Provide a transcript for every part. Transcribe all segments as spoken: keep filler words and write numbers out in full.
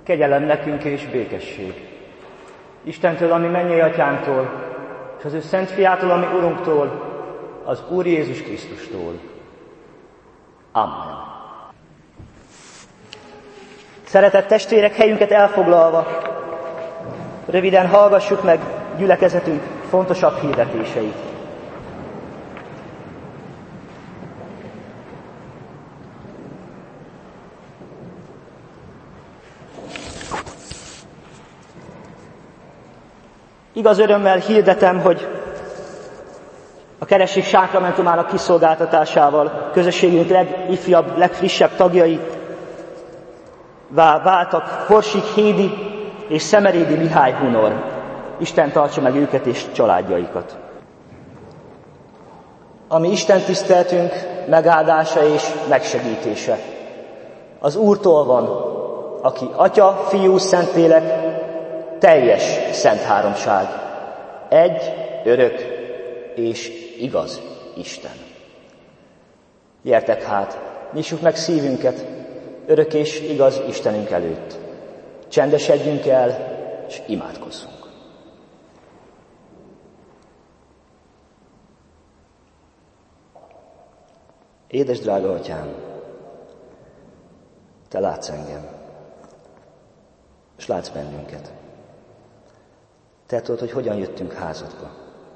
Kegyelem nekünk és békesség Istentől, ami mennyei Atyánktól, és az ő Szent Fiától, ami Urunktól, az Úr Jézus Krisztustól. Amen. Szeretett testvérek, helyünket elfoglalva, röviden hallgassuk meg gyülekezetünk fontosabb hirdetéseit. Igaz örömmel hirdetem, hogy a keresztség sákramentumának kiszolgáltatásával közösségünk legifjabb, legfrissebb tagjai váltak Horsik Hédi és Szemerédi Mihály Hunor. Isten tartsa meg őket és családjaikat. A mi Isten tiszteltünk megáldása és megsegítése az Úrtól van, aki Atya, Fiú, Szentlélek, teljes szent háromság, egy, örök és igaz Isten. Gyertek hát, nyissuk meg szívünket örök és igaz Istenünk előtt. Csendesedjünk el, és imádkozzunk. Édes drága Atyám, Te látsz engem, és látsz bennünket. Te tudod, hogy hogyan jöttünk házadba.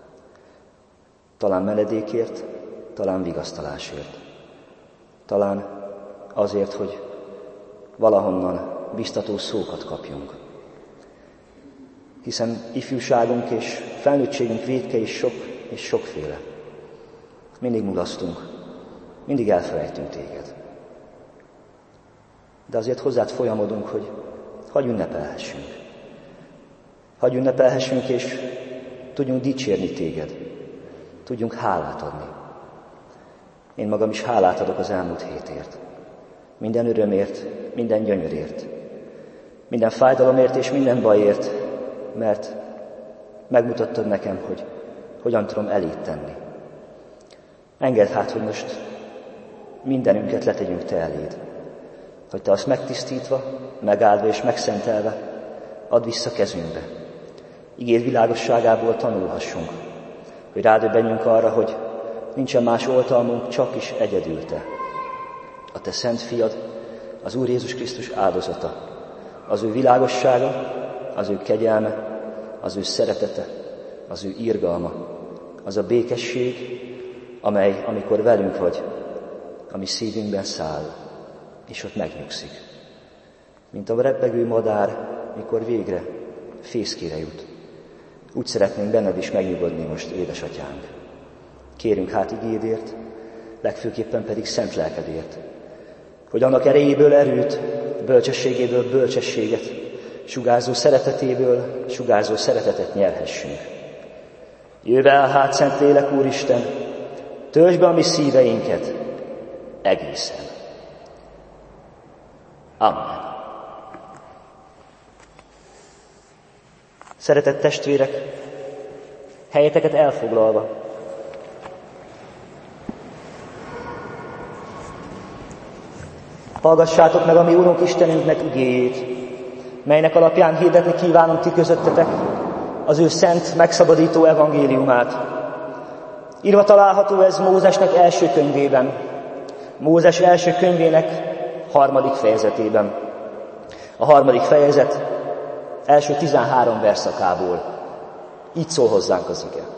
Talán menedékért, talán vigasztalásért. Talán azért, hogy valahonnan biztató szókat kapjunk. Hiszen ifjúságunk és felnőttségünk vétke is sok és sokféle. Mindig mulasztunk, mindig elfelejtünk Téged. De azért hozzád folyamodunk, hogy hagyj ünnepelhessünk. Hagyj ünnepelhessünk, és tudjunk dicsérni Téged. Tudjunk hálát adni. Én magam is hálát adok az elmúlt hétért. Minden örömért, minden gyönyörért. Minden fájdalomért és minden bajért, mert megmutattad nekem, hogy hogyan tudom elét tenni. Engedd hát, hogy most mindenünket letegyünk Te eléd. Hogy Te azt megtisztítva, megáldva és megszentelve add vissza kezünkbe. Igéd világosságából tanulhassunk, hogy rádöbbenjünk arra, hogy nincsen más oltalmunk, csak is egyedül Te. A Te szent fiad, az Úr Jézus Krisztus áldozata, az ő világossága, az ő kegyelme, az ő szeretete, az ő irgalma, az a békesség, amely, amikor velünk vagy, a mi szívünkben száll, és ott megnyugszik. Mint a reppegő madár, mikor végre fészkére jut. Úgy szeretnénk benned is megnyugodni most, édesatyánk. Kérünk hát igédért, legfőképpen pedig szent lelkedért, hogy annak erejéből erőt, bölcsességéből bölcsességet, sugárzó szeretetéből sugárzó szeretetet nyerhessünk. Jöjj el hát, Szent Lélek Úristen, töltsd be a mi szíveinket egészen. Amen. Szeretett testvérek, helyeteket elfoglalva, hallgassátok meg a mi Urunk Istenünknek igéjét, melynek alapján hirdetni kívánom ti közöttetek az ő szent, megszabadító evangéliumát. Írva található ez Mózesnek első könyvében, Mózes első könyvének harmadik fejezetében. A harmadik fejezet első tizenhárom verszakából. Így szól hozzánk az ige.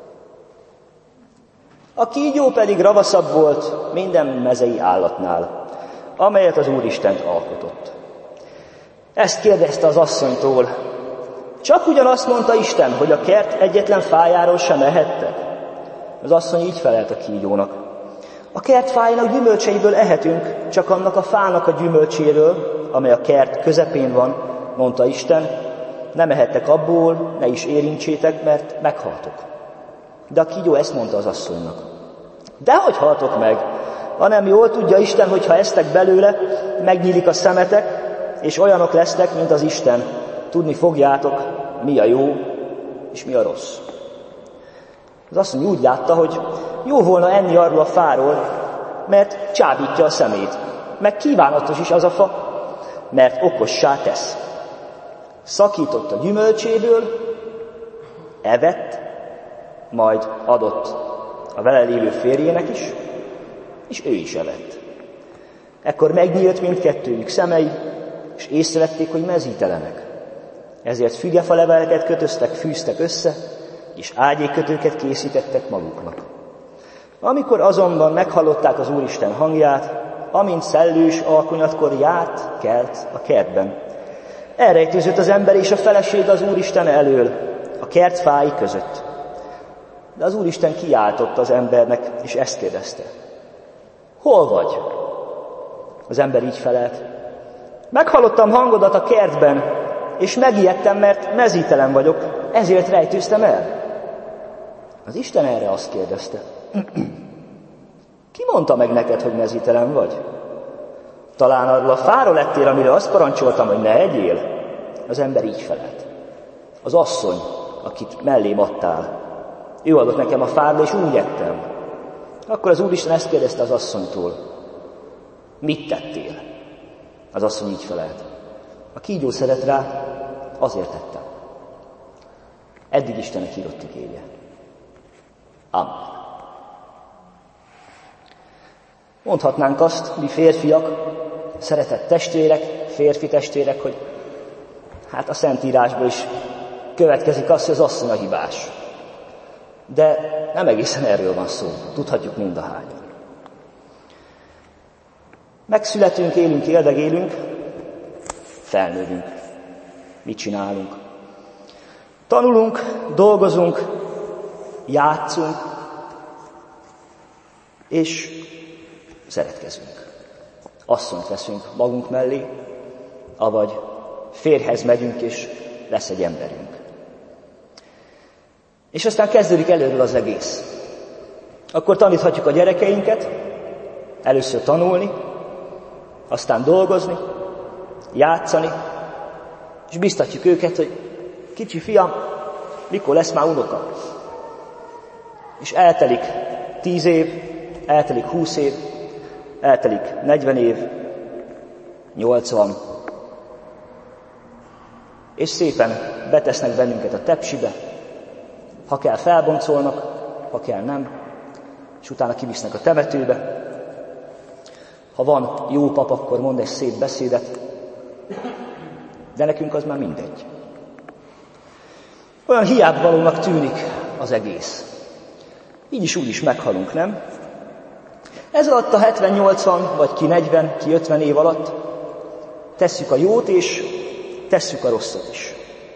A kígyó pedig ravaszabb volt minden mezei állatnál, amelyet az Úristent alkotott. Ezt kérdezte az asszonytól, csak ugyanazt mondta Isten, hogy a kert egyetlen fájáról sem ehettek? Az asszony így felelt a kígyónak. A kert fájának gyümölcseiből ehetünk, csak annak a fának a gyümölcséről, amely a kert közepén van, mondta Isten, nem ehettek abból, ne is érintsétek, mert meghaltok. De a kígyó ezt mondta az asszonynak. Dehogy haltok meg, hanem jól tudja Isten, hogy ha esztek belőle, megnyílik a szemetek, és olyanok lesztek, mint az Isten. Tudni fogjátok, mi a jó, és mi a rossz. Az asszony úgy látta, hogy jó volna enni arról a fáról, mert csábítja a szemét, meg kívánatos is az a fa, mert okossá tesz. Szakított a gyümölcséből, evett, majd adott a vele lévő férjének is, és ő is evett. Ekkor megnyílt mindkettőjük szemei, és észrevették, hogy mezítelenek. Ezért fügefaleveleket kötöztek, fűztek össze, és ágyékkötőket készítettek maguknak. Amikor azonban meghallották az Úristen hangját, amint szellős alkonyatkor járt, kelt a kertben. Elrejtőzött az ember és a feleség az Úristen elől, a kert fái között. De az Úristen kiáltott az embernek, és ezt kérdezte. Hol vagy? Az ember így felelt. Meghallottam hangodat a kertben, és megijedtem, mert mezítelen vagyok, ezért rejtőztem el. Az Isten erre azt kérdezte. Ki mondta meg neked, hogy mezítelen vagy? Talán arról a fáról ettél, amire azt parancsoltam, hogy ne egyél? Az ember így felelt. Az asszony, akit mellém adtál, ő adott nekem a fáról, és úgy ettem. Akkor az Úristen ezt kérdezte az asszonytól. Mit tettél? Az asszony így felelt. A kígyó szeret rá, azért tettem. Eddig Istennek írott igéje. Amen. Mondhatnánk azt, mi férfiak, szeretett testvérek, férfi testvérek, hogy hát a Szentírásból is következik az, hogy az asszony a hibás. De nem egészen erről van szó, tudhatjuk mind a hányan. Megszületünk, élünk, éldegélünk, felnövünk. Mit csinálunk? Tanulunk, dolgozunk, játszunk, és szeretkezünk. Asszonyt veszünk magunk mellé, avagy férjhez megyünk, és lesz egy emberünk. És aztán kezdődik előről az egész. Akkor taníthatjuk a gyerekeinket, először tanulni, aztán dolgozni, játszani, és biztatjuk őket, hogy kicsi fiam, mikor lesz már unoka. És eltelik tíz év, eltelik húsz év, eltelik negyven év, nyolcvan, és szépen betesznek bennünket a tepsibe, ha kell felboncolnak, ha kell nem, és utána kivisznek a temetőbe. Ha van jó pap, akkor mond egy szép beszédet, de nekünk az már mindegy. Olyan hiábvalónak tűnik az egész. Így is úgy is meghalunk, nem? Ez alatt a hetven, nyolcvan, vagy ki negyven, ki ötven év alatt tesszük a jót és tesszük a rosszat is.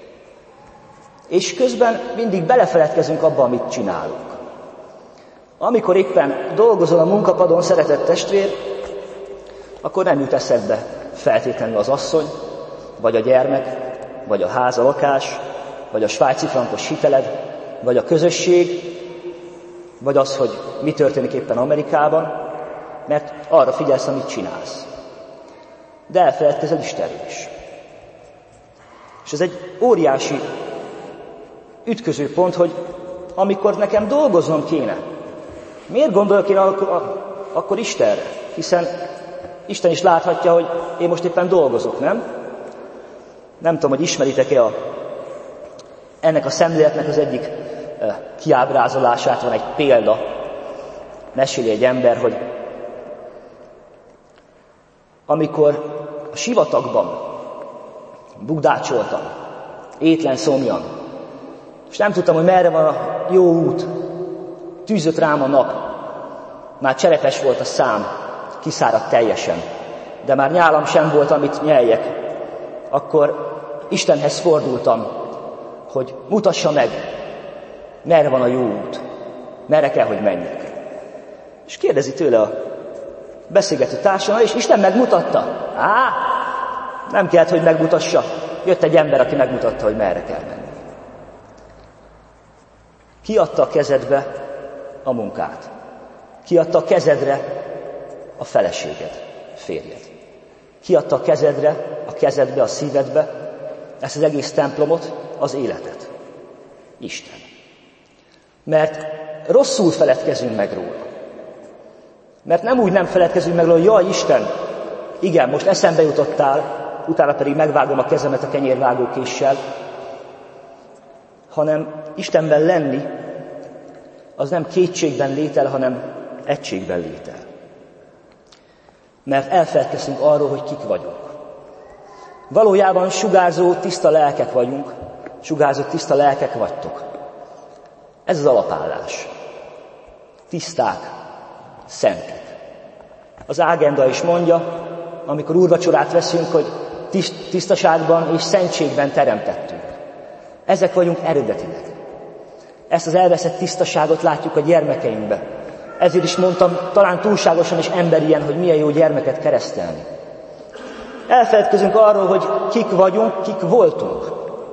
És közben mindig belefeledkezünk abba, amit csinálunk. Amikor éppen dolgozol a munkapadon, szeretett testvér, akkor nem jut eszedbe feltétlenül az asszony, vagy a gyermek, vagy a ház, a lakás, vagy a svájci frankos hiteled, vagy a közösség, vagy az, hogy mi történik éppen Amerikában, mert arra figyelsz, amit csinálsz. De elfeledkezel Istenről is. És ez egy óriási ütköző pont, hogy amikor nekem dolgoznom kéne, miért gondolok én akkor, akkor Istenre? Hiszen Isten is láthatja, hogy én most éppen dolgozok, nem? Nem tudom, hogy ismeritek-e a, ennek a szemléletnek az egyik eh, kiábrázolását, van egy példa. Meséli egy ember, hogy amikor a sivatagban bugdácsoltam, étlen szomjan, és nem tudtam, hogy merre van a jó út, tűzött rám a nap, már cserepes volt a szám, kiszáradt teljesen, de már nyálam sem volt, amit nyeljek, akkor Istenhez fordultam, hogy mutassa meg, merre van a jó út, merre kell, hogy menjek. És kérdezi tőle a beszélgető társam, és Isten megmutatta. Á, nem kellett, hogy megmutassa. Jött egy ember, aki megmutatta, hogy merre kell menni. Ki adta a kezedbe a munkát? Ki adta a kezedre a feleséged, férjed? Ki adta a kezedre, a kezedbe, a szívedbe ezt az egész templomot, az életet? Isten. Mert rosszul feledkezünk meg róla. Mert nem úgy nem feledkezünk meg róla, hogy jaj, Isten, igen, most eszembe jutottál, utána pedig megvágom a kezemet a kenyérvágókéssel, hanem Istenben lenni, az nem kétségben létel, hanem egységben létel. Mert elfeledkezünk arról, hogy kik vagyunk. Valójában sugárzó, tiszta lelkek vagyunk, sugárzó, tiszta lelkek vagytok. Ez az alapállás. Tiszták, szentek. Az ágenda is mondja, amikor úrvacsorát veszünk, hogy tisztaságban és szentségben teremtettünk. Ezek vagyunk eredetileg. Ezt az elveszett tisztaságot látjuk a gyermekeinkben. Ezért is mondtam, talán túlságosan és emberien, hogy milyen jó gyermeket keresztelni. Elfeledkezünk arról, hogy kik vagyunk, kik voltunk.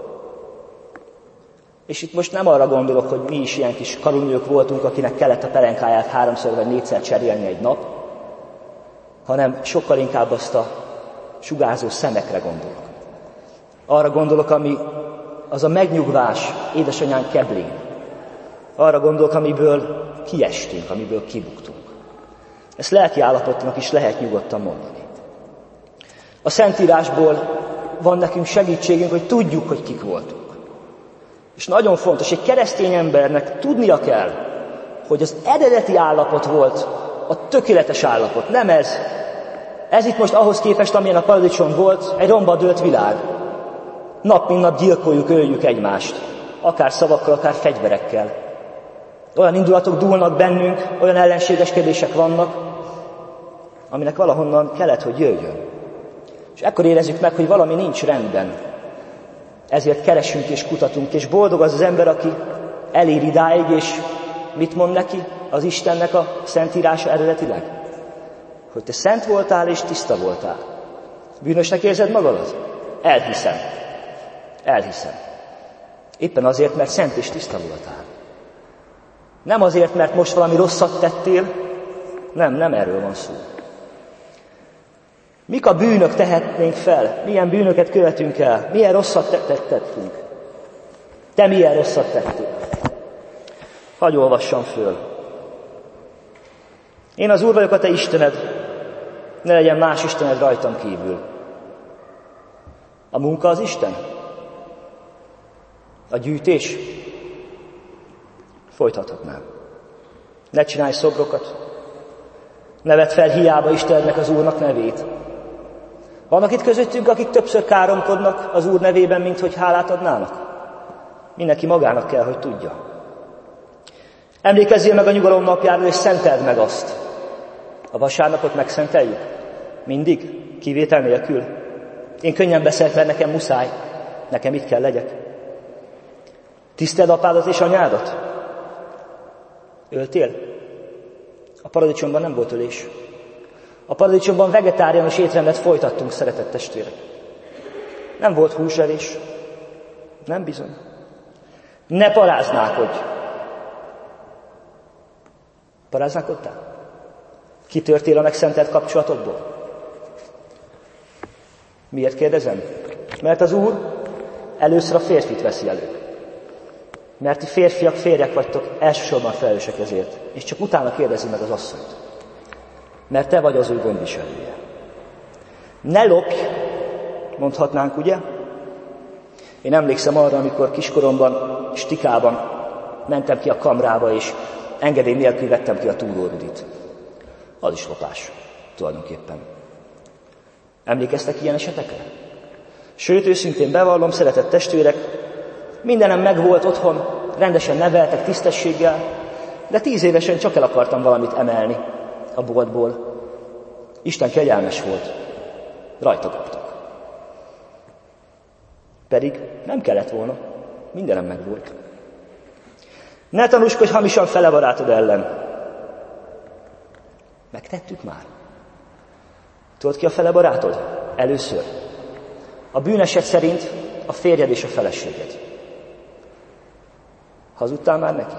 És itt most nem arra gondolok, hogy mi is ilyen kis karunyők voltunk, akinek kellett a pelenkáját háromszor vagy négyszer cserélni egy nap, hanem sokkal inkább azt a sugárzó szemekre gondolok. Arra gondolok, ami az a megnyugvás édesanyánk keblén. Arra gondolok, amiből kiestünk, amiből kibuktunk. Ezt lelki állapotnak is lehet nyugodtan mondani. A Szentírásból van nekünk segítségünk, hogy tudjuk, hogy kik voltunk. És nagyon fontos, egy keresztény embernek tudnia kell, hogy az eredeti állapot volt a tökéletes állapot. Nem ez. Ez itt most ahhoz képest, amilyen a paradicsom volt, egy romba dőlt világ. Nap mint nap gyilkoljuk, öljük egymást. Akár szavakkal, akár fegyverekkel. Olyan indulatok dúlnak bennünk, olyan ellenségeskedések vannak, aminek valahonnan kellett, hogy jöjjön. És ekkor érezzük meg, hogy valami nincs rendben. Ezért keresünk és kutatunk, és boldog az az ember, aki elér idáig, és mit mond neki az Istennek a Szentírása eredetileg? Hogy te szent voltál és tiszta voltál. Bűnösnek érzed magadat? Elhiszem. Elhiszem. Éppen azért, mert szent és tiszta voltál. Nem azért, mert most valami rosszat tettél, nem, nem erről van szó. Mik a bűnök tehetnénk fel? Milyen bűnöket követünk el? Milyen rosszat tettünk? Te milyen rosszat tettél? Hadd olvassam föl. Én az Úr vagyok, a te Istened, ne legyen más Istened rajtam kívül. A munka az Isten? A gyűjtés? Folytathatnám. Ne csinálj szobrokat. Ne vedd fel hiába Istenednek az Úrnak nevét. Vannak itt közöttünk, akik többször káromkodnak az Úr nevében, mint hogy hálát adnának? Mindenki magának kell, hogy tudja. Emlékezzél meg a nyugalom napjáról, és szenteld meg azt. A vasárnapot megszenteljük? Mindig? Kivétel nélkül? Én könnyen beszélek, mert nekem muszáj. Nekem itt kell legyek. Tiszteld apádat és anyádat? Öltél? A paradicsomban nem volt ölés. A paradicsomban vegetáriánus étrendet folytattunk, szeretett testvérek. Nem volt húsevés. Nem bizony. Ne paráználkodj. Paráználkodtál? Kitörtél a megszentelt kapcsolatodból? Miért kérdezem? Mert az Úr először a férfit veszi elő. Mert ti férfiak, férjek vagytok, elsősorban felelősek ezért. És csak utána kérdezi meg az asszonyt. Mert te vagy az ő gondviselője. Ne lopj, mondhatnánk, ugye? Én emlékszem arra, amikor kiskoromban, Stikában mentem ki a kamrába, és engedély nélkül vettem ki a túrórudit. Az is lopás, tulajdonképpen. Emlékeztek ilyen esetekre? Sőt, őszintén bevallom, szeretett testvérek, mindenem megvolt otthon, rendesen neveltek, tisztességgel, de tíz évesen csak el akartam valamit emelni a boltból. Isten kegyelmes volt, rajta kaptak. Pedig nem kellett volna, mindenem megvolt. Ne tanúskodj hamisan fele barátod ellen. Megtettük már. Tudod ki a fele barátod? Először. A bűneset szerint a férjed és a feleséged. Hazudtál már neki?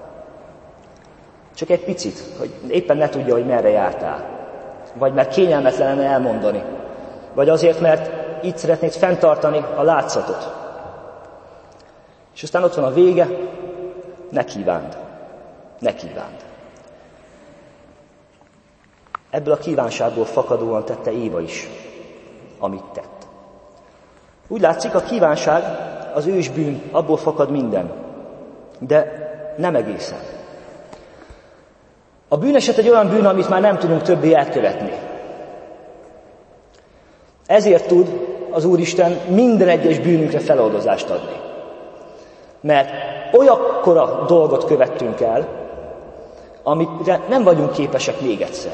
Csak egy picit, hogy éppen ne tudja, hogy merre jártál. Vagy mert kényelmetlen lenne elmondani. Vagy azért, mert így szeretnéd fenntartani a látszatot. És aztán ott van a vége, ne kívánd. Ne kívánd. Ebből a kívánságból fakadóan tette Éva is, amit tett. Úgy látszik, a kívánság, az ősbűn, abból fakad minden. De nem egészen. A bűneset egy olyan bűn, amit már nem tudunk többé elkövetni. Ezért tud az Úristen minden egyes bűnünkre feloldozást adni. Mert olyakkora dolgot követtünk el, amire nem vagyunk képesek még egyszer.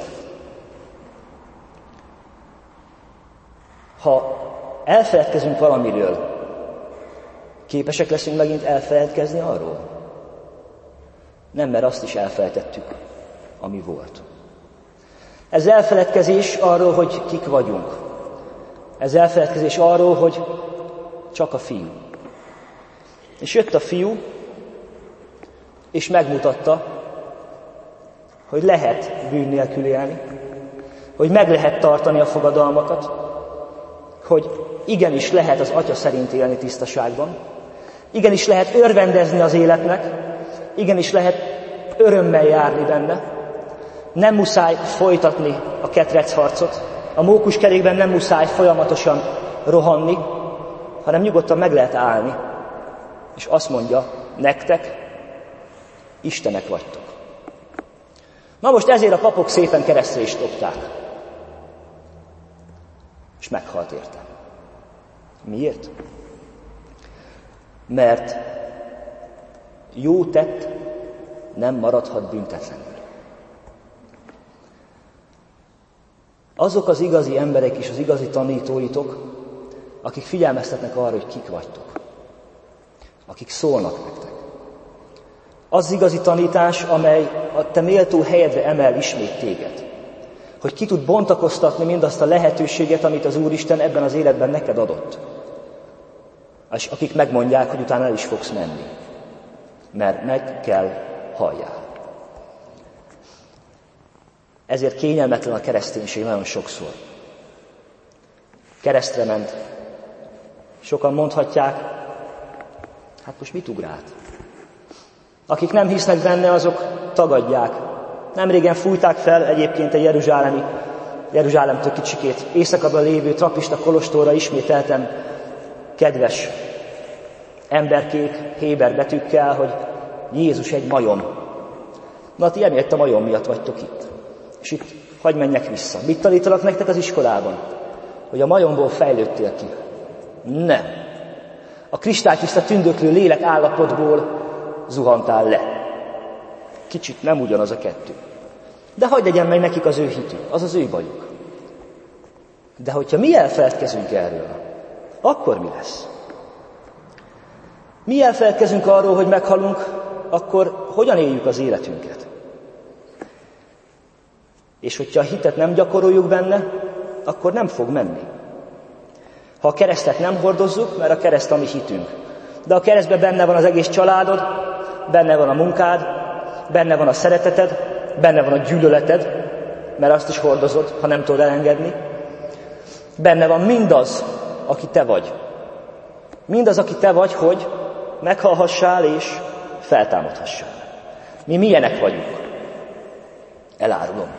Ha elfeledkezünk valamiről, képesek leszünk megint elfeledkezni arról? Nem, mert azt is elfelejtettük, ami volt. Ez elfeledkezés arról, hogy kik vagyunk. Ez elfeledkezés arról, hogy csak a fiú. És jött a fiú, és megmutatta, hogy lehet bűn nélkül élni, hogy meg lehet tartani a fogadalmakat, hogy igenis lehet az Atya szerint élni tisztaságban, igenis lehet örvendezni az életnek, igenis lehet örömmel járni benne, nem muszáj folytatni a ketrecharcot, a mókuskerékben nem muszáj folyamatosan rohanni, hanem nyugodtan meg lehet állni, és azt mondja, nektek Istenek vagytok. Na most ezért a papok szépen keresztre is dobták. És meghalt érte. Miért? Mert jó tett nem maradhat büntetlenül. Azok az igazi emberek és az igazi tanítóitok, akik figyelmeztetnek arra, hogy kik vagytok. Akik szólnak nektek. Az igazi tanítás, amely a te méltó helyedre emel ismét téged. Hogy ki tud bontakoztatni mindazt a lehetőséget, amit az Úristen ebben az életben neked adott. És akik megmondják, hogy utána el is fogsz menni. Mert meg kell halljál. Ezért kényelmetlen a kereszténység nagyon sokszor. Keresztre ment. Sokan mondhatják, hát most mit ugrált? Akik nem hisznek benne, azok tagadják. Nemrégen fújták fel egyébként egy jeruzsálemi, Jeruzsálemtől kicsikét északabban lévő trapista kolostorra ismételten kedves emberkék, héber betűkkel, hogy Jézus egy majom. Na, ti emiatt a majom miatt vagytok itt. És itt hadd menjek vissza. Mit tanítanak nektek az iskolában? Hogy a majomból fejlődtél ki. Nem. A kristálytiszta tündöklő lélek állapotból zuhantál le. Kicsit nem ugyanaz a kettő. De hagyd legyen meg nekik az ő hitük, az az ő bajuk. De hogyha mi elfeledkezünk erről, akkor mi lesz? Mi elfeledkezünk arról, hogy meghalunk, akkor hogyan éljük az életünket? És hogyha a hitet nem gyakoroljuk benne, akkor nem fog menni. Ha a keresztet nem hordozzuk, mert a kereszt a mi hitünk. De a keresztben benne van az egész családod, benne van a munkád, benne van a szereteted, benne van a gyűlöleted, mert azt is hordozod, ha nem tudod elengedni. Benne van mindaz, aki te vagy. Mindaz, aki te vagy, hogy meghalhassál és feltámadhassál. Mi milyenek vagyunk? Elárulom.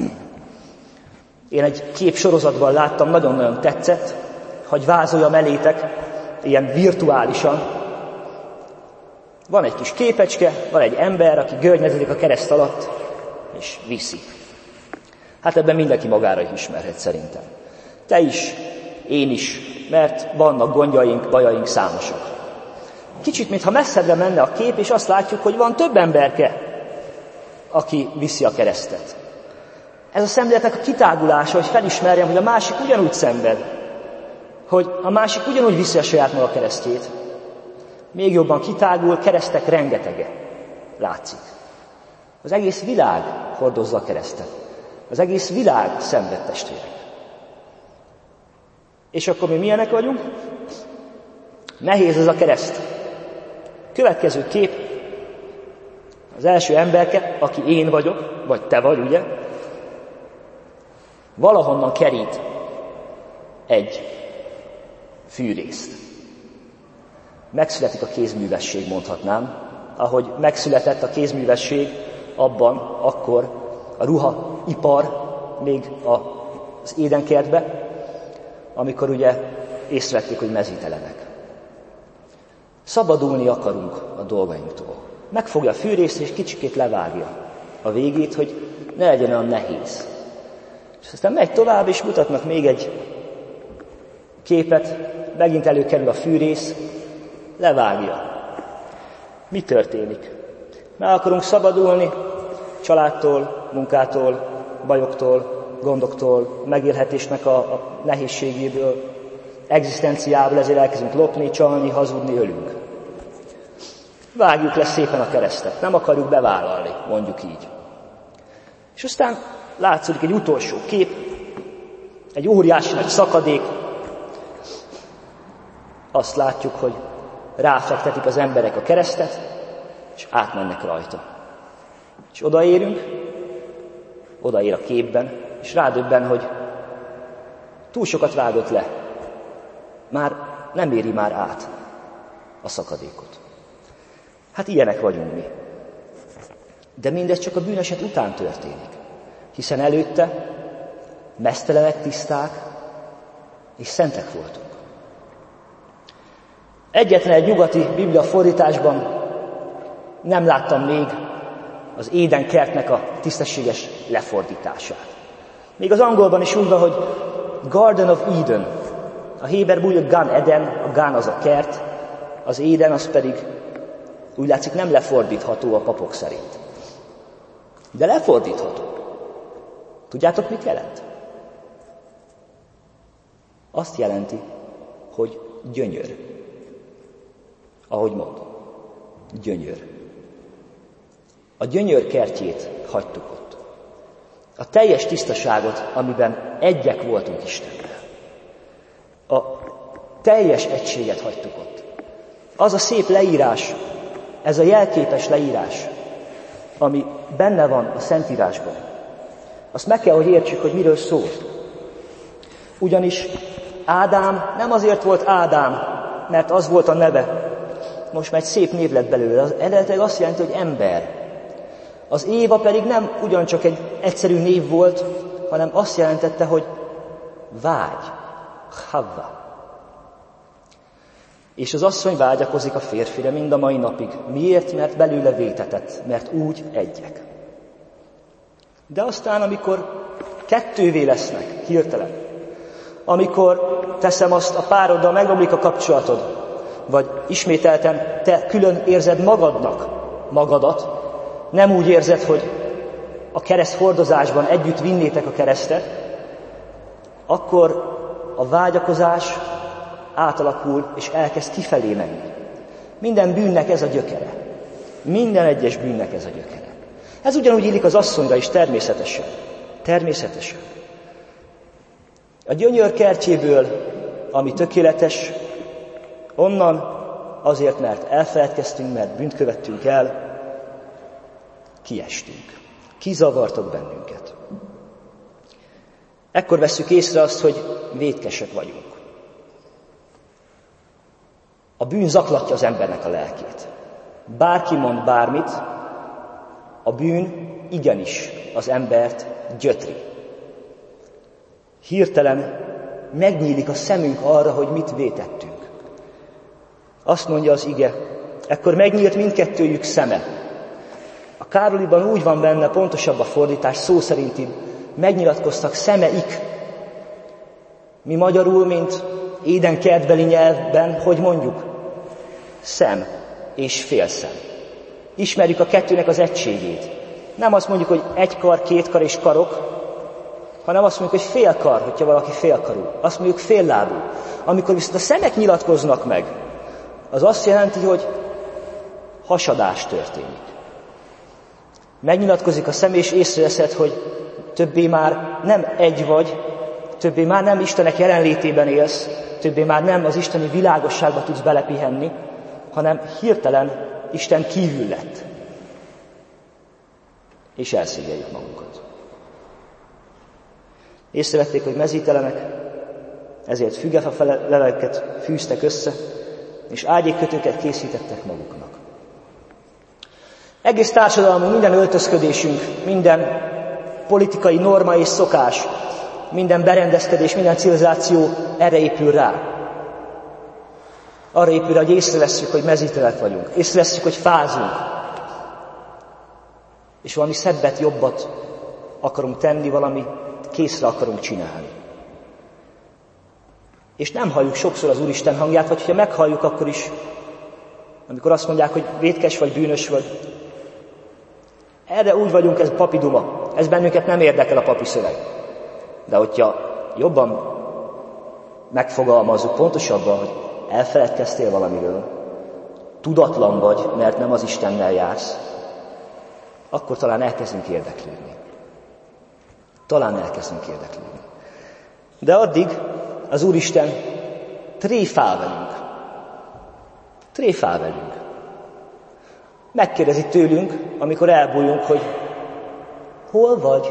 Én egy képsorozatban láttam, nagyon-nagyon tetszett, hogy vázoljam elétek, ilyen virtuálisan. Van egy kis képecske, van egy ember, aki görnyezedik a kereszt alatt, és viszi. Hát ebben mindenki magára is ismerhet szerintem. Te is, én is, mert vannak gondjaink, bajaink számosak. Kicsit, mintha messzebbre menne a kép, és azt látjuk, hogy van több emberke, aki viszi a keresztet. Ez a szemléletnek a kitágulása, hogy felismerjem, hogy a másik ugyanúgy szenved, hogy a másik ugyanúgy viszi a saját maga keresztjét. Még jobban kitágul, keresztek rengetege látszik. Az egész világ hordozza a keresztet. Az egész világ szenved, testvérek. És akkor mi milyenek vagyunk? Nehéz ez a kereszt. Következő kép, az első emberke, aki én vagyok, vagy te vagy, ugye, valahonnan kerít egy fűrészt. Megszületik a kézművesség, mondhatnám, ahogy megszületett a kézművesség abban, akkor a ruhaipar még az édenkertbe, amikor ugye észrevették, hogy mezítelenek. Szabadulni akarunk a dolgainktól. Megfogja a fűrészt, és kicsikét levágja a végét, hogy ne legyen olyan nehéz. És aztán megy tovább, és mutatnak még egy képet, megint előkerül a fűrész, levágja. Mi történik? Meg akarunk szabadulni családtól, munkától, bajoktól, gondoktól, megélhetésnek a, a nehézségéből, egzisztenciából, ezért elkezdünk lopni, csalni, hazudni, ölünk. Vágjuk le szépen a keresztet, nem akarjuk bevállalni, mondjuk így. És aztán látszódik egy utolsó kép, egy óriási nagy szakadék. Azt látjuk, hogy ráfektetik az emberek a keresztet, és átmennek rajta. És odaérünk, odaér a képben, és rádöbben, hogy túl sokat vágott le. Már nem éri már át a szakadékot. Hát ilyenek vagyunk mi. De mindez csak a bűneset után történik. Hiszen előtte meztelenek, tiszták és szentek voltunk. Egyetlen egy nyugati biblia fordításban nem láttam még az Éden kertnek a tisztességes lefordítását. Még az angolban is úgy van, hogy Garden of Eden. A héberben úgy, hogy Gan Eden, a Gan az a kert, az Éden az pedig úgy látszik nem lefordítható a papok szerint. De lefordítható. Tudjátok, mit jelent? Azt jelenti, hogy gyönyör. Ahogy mondom, gyönyör. A gyönyör kertjét hagytuk ott. A teljes tisztaságot, amiben egyek voltunk Istennel. A teljes egységet hagytuk ott. Az a szép leírás, ez a jelképes leírás, ami benne van a Szentírásban, azt meg kell, hogy értsük, hogy miről szól. Ugyanis Ádám nem azért volt Ádám, mert az volt a neve. Most már egy szép név lett belőle. Az eredetileg azt jelenti, hogy ember. Az Éva pedig nem ugyancsak egy egyszerű név volt, hanem azt jelentette, hogy vágy. Havva. És az asszony vágyakozik a férfire mind a mai napig. Miért? Mert belőle vétetett, mert úgy egyek. De aztán, amikor kettővé lesznek, hirtelen, amikor teszem azt a pároddal, megromlik a kapcsolatod, vagy ismételten te külön érzed magadnak magadat, nem úgy érzed, hogy a kereszt hordozásban együtt vinnétek a keresztet, akkor a vágyakozás átalakul, és elkezd kifelé menni. Minden bűnnek ez a gyökere. Minden egyes bűnnek ez a gyökere. Ez ugyanúgy illik az asszonyra is természetesen. Természetesen. A gyönyör kertjéből, ami tökéletes, onnan azért, mert elfeledkeztünk, mert bűnt követtünk el, kiestünk. Kizavartak bennünket. Ekkor vesszük észre azt, hogy vétkesek vagyunk. A bűn zaklatja az embernek a lelkét. Bárki mond bármit, a bűn igenis az embert gyötri. Hirtelen megnyílik a szemünk arra, hogy mit vétettünk. Azt mondja az ige, ekkor megnyílt mindkettőjük szeme. A Károliban úgy van benne, pontosabb a fordítás, szó szerinti, megnyilatkoztak szemeik. Mi magyarul, mint Éden kertbeli nyelvben, hogy mondjuk? Szem és félszem. Ismerjük a kettőnek az egységét. Nem azt mondjuk, hogy egy kar, két kar és karok, hanem azt mondjuk, hogy fél kar, hogyha valaki félkarú. Azt mondjuk féllábú. Amikor viszont a szemek nyilatkoznak meg, az azt jelenti, hogy hasadás történik. Megnyilatkozik a szem, és észreveszed, hogy többé már nem egy vagy, többé már nem Istenek jelenlétében élsz, többé már nem az isteni világosságba tudsz belepihenni, hanem hirtelen Isten kívül lett. És elszégyeljük magunkat. Észrevették, hogy mezítelenek, ezért fügefa leveleket fűztek össze, és ágyékkötőket készítettek maguknak. Egész társadalmunk, minden öltözködésünk, minden politikai norma és szokás, minden berendezkedés, minden civilizáció erre épül rá. Arra épül, hogy észrevesszük, hogy mezítelek vagyunk. Észrevesszük, hogy fázunk. És valami szebbet, jobbat akarunk tenni, valami készre akarunk csinálni. És nem halljuk sokszor az Úristen hangját, vagy ha meghalljuk, akkor is, amikor azt mondják, hogy vétkes vagy, bűnös vagy. Erre úgy vagyunk, ez papi duma. Ez bennünket nem érdekel a papi szöveg. De hogyha jobban megfogalmazzuk pontosabban, hogy elfeledkeztél valamiről, tudatlan vagy, mert nem az Istennel jársz, akkor talán elkezdünk érdeklődni. Talán elkezdünk érdeklődni. De addig az Úristen tréfál velünk. Tréfál velünk. Megkérdezi tőlünk, amikor elbújunk, hogy hol vagy?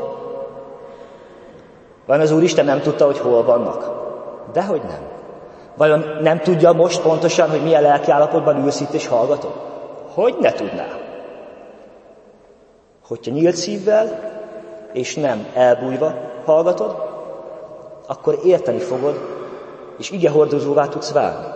Vajon az Úristen nem tudta, hogy hol vannak? Dehogy nem. Vajon nem tudja most pontosan, hogy milyen lelkiállapotban ülsz itt és hallgatod? Hogy ne tudná? Hogyha nyílt szívvel, és nem elbújva hallgatod, akkor érteni fogod, és igehordozóvá tudsz válni.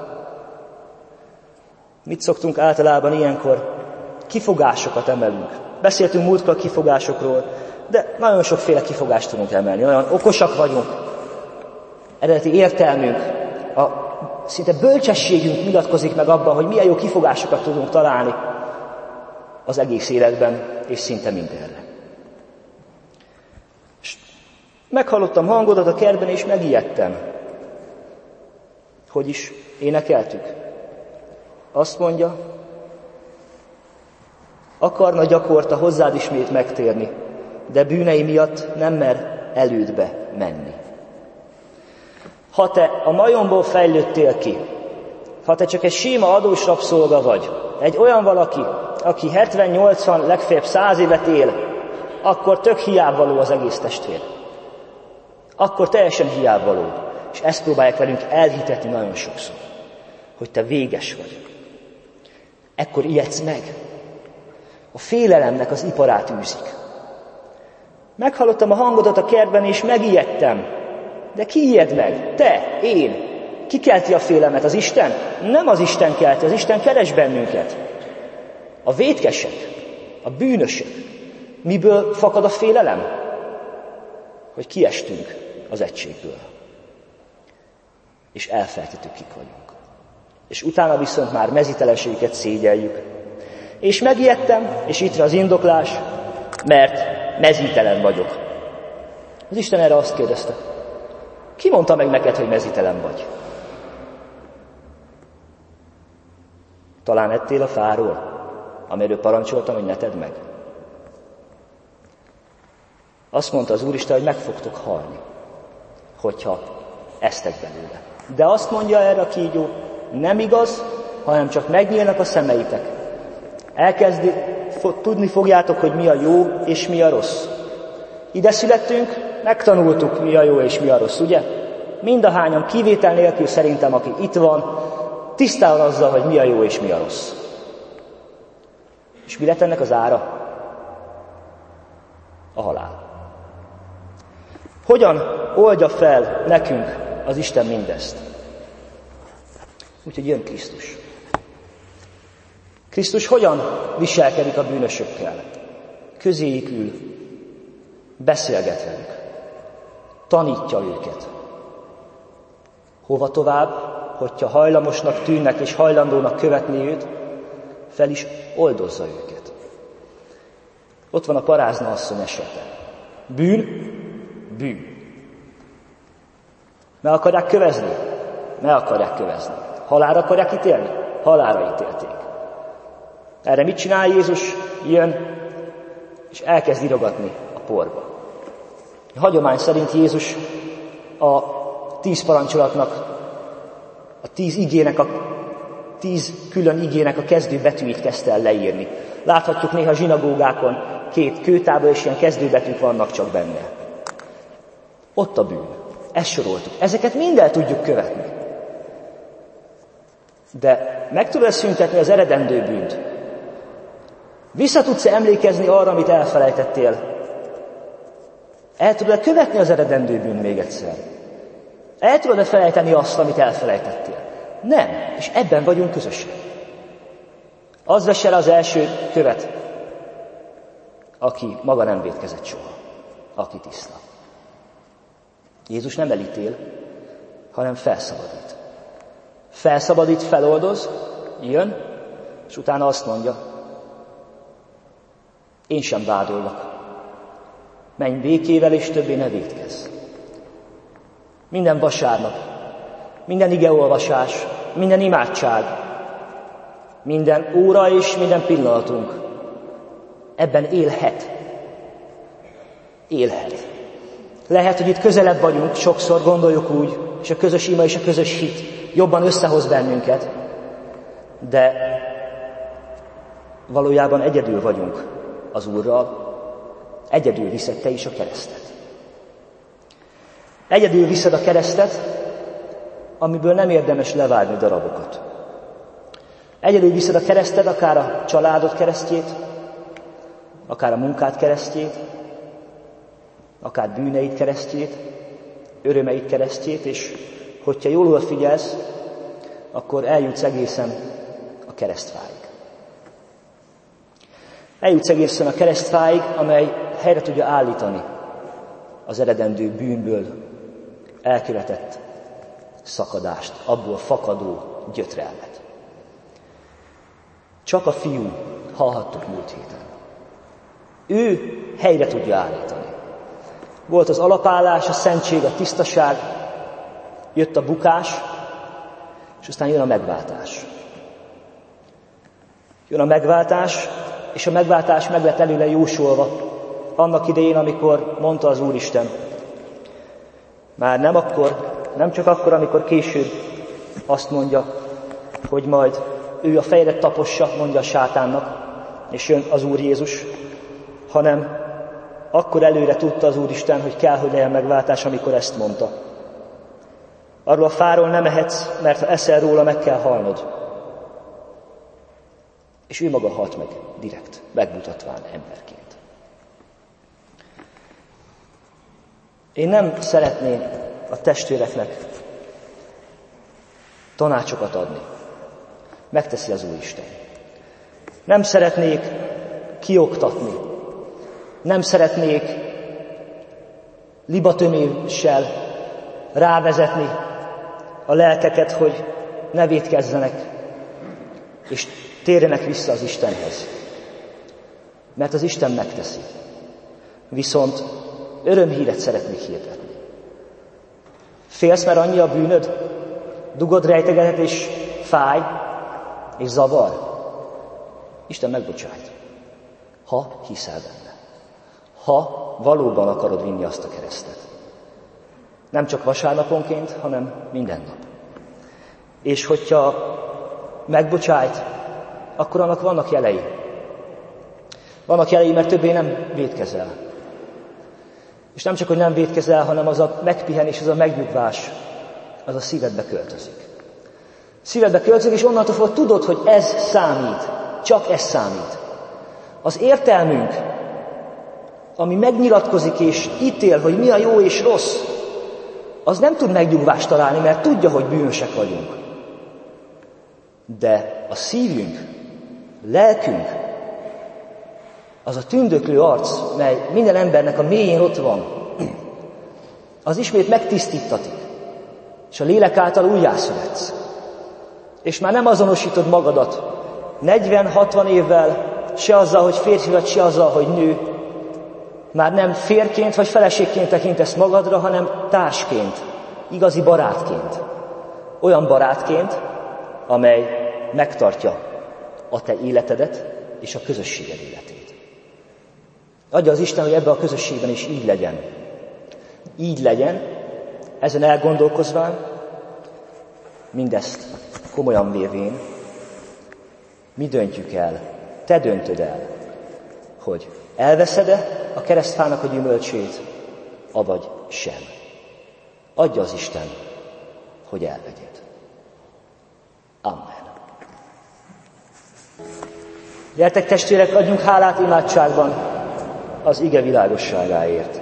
Mit szoktunk általában ilyenkor? Kifogásokat emelünk. Beszéltünk múltkor kifogásokról, de nagyon sokféle kifogást tudunk emelni. Olyan okosak vagyunk. Eredeti értelmünk, a szinte bölcsességünk mutatkozik meg abban, hogy milyen jó kifogásokat tudunk találni az egész életben, és szinte mindenre. És meghallottam hangodat a kertben, és megijedtem. Hogy is énekeltük? Azt mondja, akarna gyakorta hozzád ismét megtérni, de bűnei miatt nem mer elődbe menni. Ha te a majomból fejlődtél ki, ha te csak egy sima adós rabszolga vagy, egy olyan valaki, aki hetven-nyolcvan, legfeljebb száz évet él, akkor tök hiábvaló az egész testvér. Akkor teljesen hiábvaló. És ezt próbálják velünk elhitetni nagyon sokszor, hogy te véges vagy. Ekkor ijedsz meg. A félelemnek az iparát űzik. Meghallottam a hangodat a kertben, és megijedtem. De ki ijed meg? Te, én. Ki kelti a félelmet? Az Isten? Nem az Isten kelti, az Isten keres bennünket. A vétkesek, a bűnösök. Miből fakad a félelem? Hogy kiestünk az egységből. És elfelejtettük, kik vagyunk. És utána viszont már mezítelenségüket szégyeljük. És megijedtem, és itt van az indoklás, mert mezítelen vagyok. Az Isten erre azt kérdezte, ki mondta meg neked, hogy mezítelen vagy? Talán ettél a fáról, amiről parancsoltam, hogy ne tedd meg? Azt mondta az Úristen, hogy meg fogtok halni, hogyha esztek belőle. De azt mondja erre a kígyó, nem igaz, hanem csak megnyílnak a szemeitek. Elkezdi, tudni fogjátok, hogy mi a jó és mi a rossz. Ide születtünk, megtanultuk, mi a jó és mi a rossz, ugye? Mindahányan kivétel nélkül szerintem, aki itt van, tisztában azzal, hogy mi a jó és mi a rossz. És mi lett ennek az ára? A halál. Hogyan oldja fel nekünk az Isten mindezt? Úgyhogy jön Krisztus. Krisztus hogyan viselkedik a bűnösökkel? Közéjük ül, beszélget velük, tanítja őket. Hova tovább, hogyha hajlamosnak tűnnek és hajlandónak követni őt, fel is oldozza őket. Ott van a parázna asszony esete. Bűn, bűn. Meg akarják kövezni? Meg akarják kövezni. Halálra akarják ítélni? Halálra ítélték. Erre mit csinál Jézus? Jön, és elkezd írogatni a porba. A hagyomány szerint Jézus a tíz parancsolatnak, a tíz igének, a tíz külön igének a kezdőbetűit kezdte el leírni. Láthatjuk néha zsinagógákon két kőtábla, és ilyen kezdőbetűk vannak csak benne. Ott a bűn. Ezt soroltuk. Ezeket mind el tudjuk követni. De meg tudod szüntetni az eredendő bűnt? Vissza tudsz-e emlékezni arra, amit elfelejtettél? El tudod-e követni az eredendő bűn még egyszer? El tudod-e felejteni azt, amit elfelejtettél? Nem, és ebben vagyunk közösen. Az vesse le az első követ, aki maga nem vétkezett soha, aki tiszta. Jézus nem elítél, hanem felszabadít. Felszabadít, feloldoz, jön, és utána azt mondja, én sem vádollak. Menj békével, és többé ne vétkezz. Minden vasárnap, minden igeolvasás, minden imádság, minden óra és minden pillanatunk ebben élhet. Élhet. Lehet, hogy itt közelebb vagyunk, sokszor gondoljuk úgy, és a közös ima és a közös hit jobban összehoz bennünket, de valójában egyedül vagyunk az Úrral, egyedül viszed te is a keresztet. Egyedül viszed a keresztet, amiből nem érdemes levágni darabokat. Egyedül viszed a kereszted, akár a családod keresztjét, akár a munkád keresztjét, akár bűneid keresztjét, örömeid keresztjét, és hogyha jól odafigyelsz, akkor eljutsz egészen a keresztfáig. Eljutsz egészen a keresztfáig, amely helyre tudja állítani az eredendő bűnből elkövetett szakadást, abból fakadó gyötrelmet. Csak a Fiú, hallhattuk múlt héten. Ő helyre tudja állítani. Volt az alapállás, a szentség, a tisztaság, jött a bukás, és aztán jön a megváltás. Jön a megváltás, és a megváltás meg lett előle jósolva annak idején, amikor mondta az Úristen. Már nem akkor, nem csak akkor, amikor később azt mondja, hogy majd ő a fejre tapossa, mondja a sátánnak, és jön az Úr Jézus, hanem akkor előre tudta az Úristen, hogy kell, hogy legyen megváltás, amikor ezt mondta. Arról a fáról nem ehetsz, mert ha eszel róla, meg kell halnod. És ő maga halt meg direkt, megmutatván emberként. Én nem szeretném a testvéreknek tanácsokat adni. Megteszi az Úristen. Nem szeretnék kioktatni. Nem szeretnék libatöméssel rávezetni a lelkeket, hogy ne vétkezzenek, és térjenek vissza az Istenhez. Mert az Isten megteszi. Viszont örömhíret szeretnék hirdetni. Félsz, mert annyi a bűnöd? Dugod, rejtegeted, és fáj, és zavar? Isten megbocsájt, ha hiszel benne. Ha valóban akarod vinni azt a keresztet. Nem csak vasárnaponként, hanem minden nap. És hogyha megbocsájt, akkor annak vannak jelei. Vannak jelei, mert többé nem vétkezel. És nem csak, hogy nem vétkezel, hanem az a megpihenés, az a megnyugvás, az a szívedbe költözik. Szívedbe költözik, és onnantól fogva tudod, hogy ez számít. Csak ez számít. Az értelmünk, ami megnyilatkozik és ítél, hogy mi a jó és rossz, az nem tud megnyugvást találni, mert tudja, hogy bűnösek vagyunk. De a szívünk, lelkünk, az a tündöklő arc, mely minden embernek a mélyén ott van, az ismét megtisztítatik, és a lélek által újjászületsz. És már nem azonosítod magadat negyven-hatvan évvel, se azzal, hogy férfi vagy, se azzal, hogy nő. Már nem férként vagy feleségként tekintesz magadra, hanem társként, igazi barátként. Olyan barátként, amely megtartja a te életedet és a közösséged életét. Adja az Isten, hogy ebben a közösségben is így legyen. Így legyen, ezen elgondolkozván, mindezt komolyan vévén, mi döntjük el, te döntöd el, hogy elveszed-e a keresztfának a gyümölcsét, avagy sem. Adja az Isten, hogy elvegyed. Amen. Gyertek testvérek, adjunk hálát imádságban az ige világosságáért.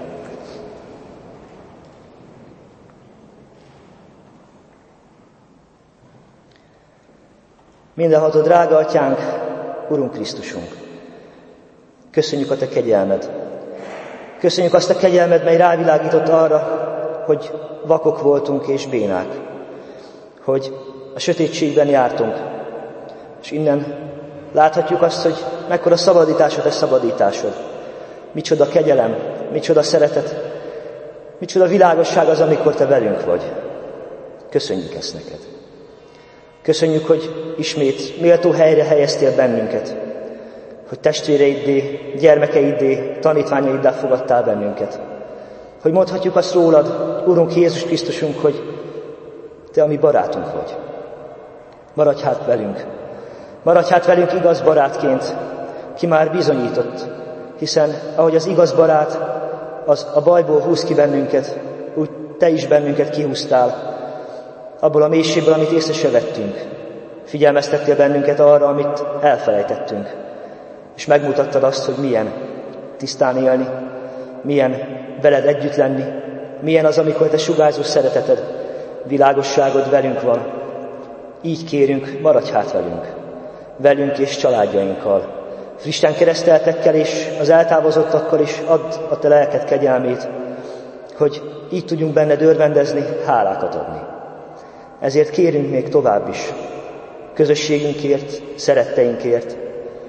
Mindenható drága Atyánk, Urunk Krisztusunk, köszönjük a Te kegyelmed. Köszönjük azt a kegyelmed, mely rávilágított arra, hogy vakok voltunk és bénák, hogy a sötétségben jártunk, és innen láthatjuk azt, hogy mekkora szabadításod a szabadításod. Micsoda kegyelem, micsoda szeretet, micsoda világosság az, amikor Te velünk vagy. Köszönjük ezt neked. Köszönjük, hogy ismét méltó helyre helyeztél bennünket, hogy testvéreiddé, gyermekeiddé, tanítványaiddá fogadtál bennünket. Hogy mondhatjuk azt rólad, Urunk Jézus Krisztusunk, hogy Te a mi barátunk vagy. Maradj hát velünk. Maradj hát velünk igaz barátként, ki már bizonyított, hiszen ahogy az igaz barát az a bajból húz ki bennünket, úgy Te is bennünket kihúztál, abból a mélységből, amit észre se vettünk. Figyelmeztettél bennünket arra, amit elfelejtettünk, és megmutattad azt, hogy milyen tisztán élni, milyen veled együtt lenni, milyen az, amikor Te sugárzó szereteted, világosságod velünk van. Így kérünk, maradj hát velünk, velünk és családjainkkal, frissen kereszteltekkel és az eltávozottakkal is add a Te lelked kegyelmét, hogy így tudjunk benned örvendezni, hálákat adni. Ezért kérünk még tovább is, közösségünkért, szeretteinkért,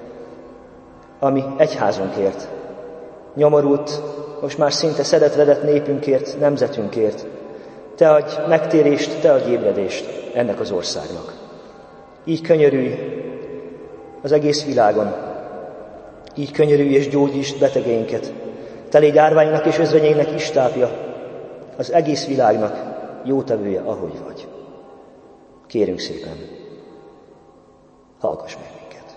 ami egyházunkért, nyomorult, most már szinte szeretvedett népünkért, nemzetünkért. Te adj megtérést, Te adj ébredést ennek az országnak. Így könyörülj az egész világon, így könyörülj és gyógyítsd betegeinket. Te légy árványnak és özvegyeinknek istápja, az egész világnak jótevője, ahogy vagy. Kérünk szépen, hallgass meg minket.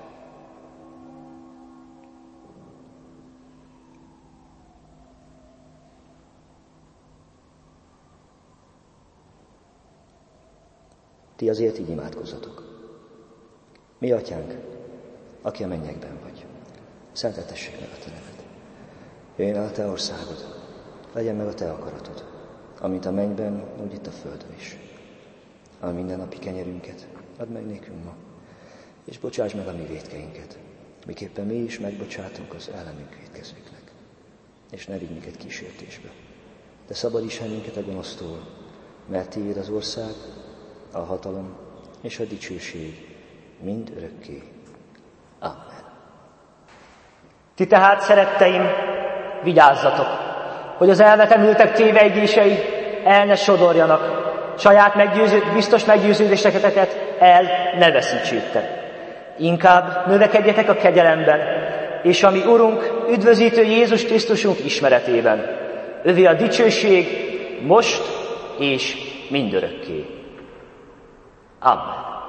Ti azért így imádkozzatok. Mi Atyánk, aki a mennyekben vagy, szenteltessék meg a Te neved. Jöjjön el a Te országod, legyen meg a Te akaratod, amint a mennyben, úgy itt a földön is. A mindennapi kenyerünket add meg nékünk ma, és bocsáss meg a mi vétkeinket, miképpen mi is megbocsátunk az ellenünk vétkezőknek. És ne vigy minket kísértésbe, de szabadíts el minket a gonosztól, mert Tiéd az ország, a hatalom és a dicsőség mind örökké. Amen. Ti tehát, szeretteim, vigyázzatok, hogy az elvetemültek tévejgései el ne sodorjanak, saját meggyőző, biztos meggyőződéseteket el ne veszítsétek. Inkább növekedjetek a kegyelemben, és a mi Urunk, üdvözítő Jézus Krisztusunk ismeretében. Övé a dicsőség most és mindörökké. Amen.